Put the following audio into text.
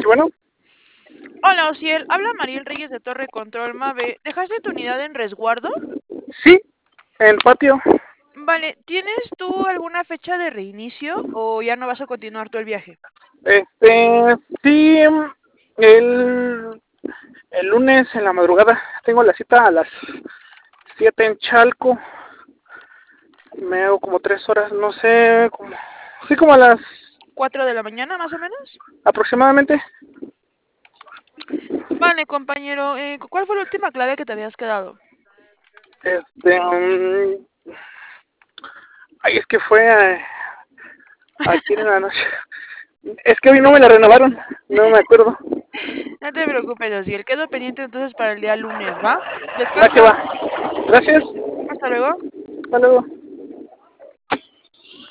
bueno. Hola, Ociel. Habla Mariel Reyes de Torre Control Mave. ¿Dejaste tu unidad en resguardo? Sí, en el patio. Vale, ¿tienes tú alguna fecha de reinicio o ya no vas a continuar todo el viaje? Sí, el lunes en la madrugada tengo la cita a las 7 en Chalco. Me hago como 3 horas, no sé, como a las ¿4 de la mañana, más o menos? aproximadamente. Vale, compañero. ¿Cuál fue la última clave que te habías quedado? Ay, es que fue ayer en la noche. Es que hoy no me la renovaron, no me acuerdo. No te preocupes, Ociel. Quedo pendiente entonces para el día lunes, ¿va? Va que Descansa. va. Gracias. Hasta luego. Hasta luego.